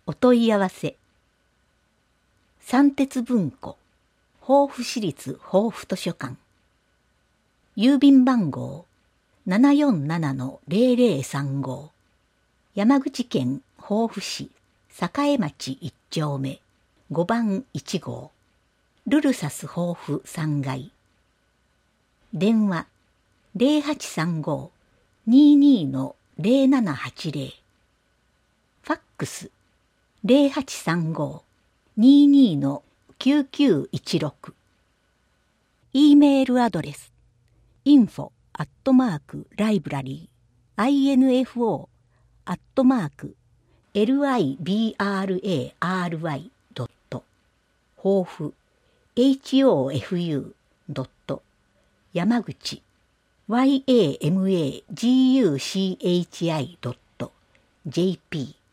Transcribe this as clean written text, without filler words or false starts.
お問い合わせ。三鉄文庫防府市立防府図書館、郵便番号 747-0035、 山口県防府市栄町1丁目5番1号、ルルサス防府3階。電話 0835-22-0780、 ファックス 0835-22-9916、 E メールアドレス info@library.library.hofu yamaguchi yamaguchi.jp